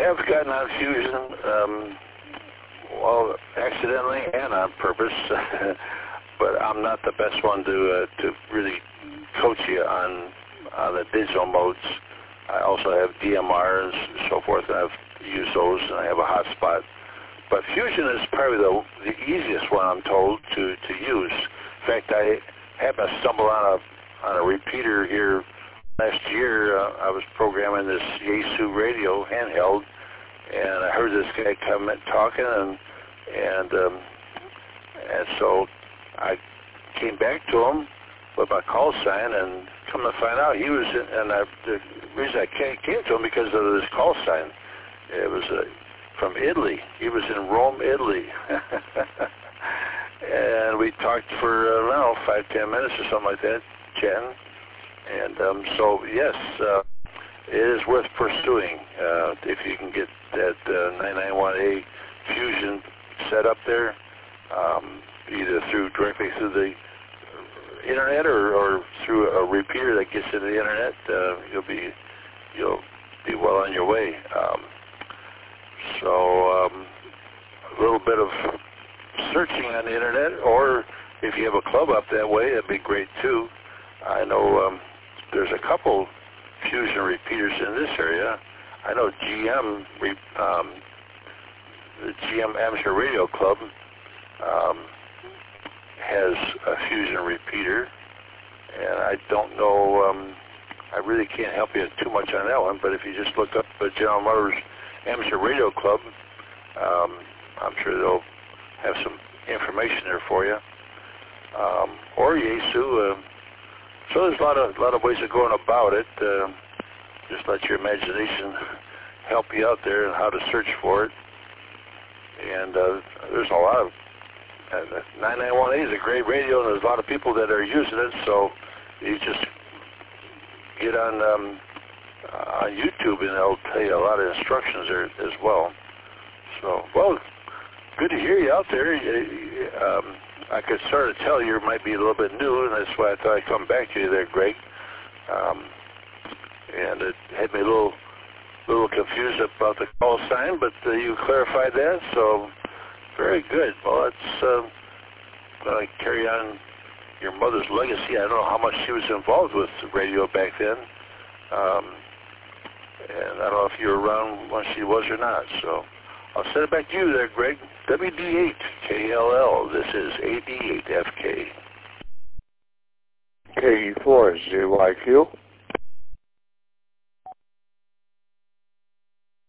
have gotten on Fusion, well, accidentally and on purpose, but I'm not the best one to really coach you on the digital modes. I also have DMR and so forth, and I've used those, and I have a hotspot. But Fusion is probably the easiest one, I'm told, to use. In fact, I happened to stumble on a repeater here last year. I was programming this Yaesu radio handheld, and I heard this guy come in talking, and so I came back to him with my call sign, and come to find out he was the reason I came to him because of this call sign. It was from Italy. He was in Rome, Italy. And we talked for, I don't know, 5-10 minutes or something like that, chatting. And so, yes, it is worth pursuing if you can get that 991A Fusion set up there, either directly through the internet or through a repeater that gets into the internet. You'll be well on your way. So a little bit of searching on the internet, or if you have a club up that way, that'd be great too. I know there's a couple Fusion repeaters in this area. I know the GM Amateur Radio Club has a Fusion repeater, and I don't know, I really can't help you too much on that one, but if you just look up General Motors Amateur Radio Club, I'm sure they'll have some information there for you. Or Yaesu. So there's a lot of ways of going about it. Just let your imagination help you out there and how to search for it. And there's a lot of 991A is a great radio, and there's a lot of people that are using it. So you just get on YouTube, and they'll tell you a lot of instructions there as well. So, well, good to hear you out there. I could sort of tell you might be a little bit new, and that's why I thought I'd come back to you there, Greg. And it had me a little confused about the call sign, but you clarified that, so very good. Well, that's going to carry on your mother's legacy. I don't know how much she was involved with radio back then. And I don't know if you were around when she was or not, so I'll send it back to you there, Greg. WD8KLL. This is AD8FK. KE4 is JYQ.